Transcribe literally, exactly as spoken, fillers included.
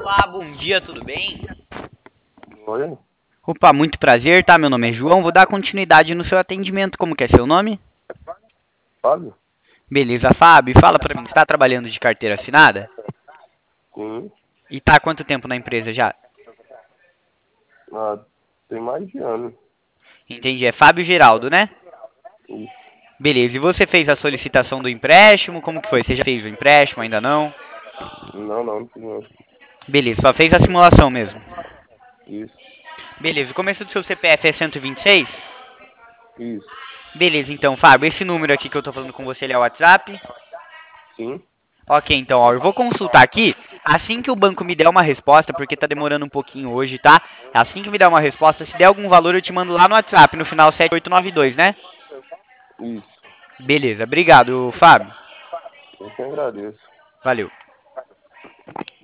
Olá, bom dia, tudo bem? Oi, Opa, muito prazer, tá? Meu nome é João, vou dar continuidade no seu atendimento. Como que é seu nome? Fábio? Beleza, Fábio, fala pra mim, você tá trabalhando de carteira assinada? Sim. E tá há quanto tempo na empresa já? Ah, tem mais de ano. Entendi, é Fábio Geraldo, né? Isso. Beleza, e você fez a solicitação do empréstimo? Como que foi? Você já fez o empréstimo, ainda não? Não, não, não. Beleza, só fez a simulação mesmo. Isso, Beleza, o começo do seu C P F é cento e vinte e seis? isso. Beleza, então, Fábio, esse número aqui que eu tô falando com você, ele é o WhatsApp? Sim, Ok, então, ó, eu vou consultar aqui. Assim que o banco me der uma resposta, porque tá demorando um pouquinho hoje, tá? Assim que me der uma resposta, se der algum valor, eu te mando lá no WhatsApp, no final sete oito nove dois, né? isso. Beleza, obrigado, Fábio. Eu que agradeço. Valeu.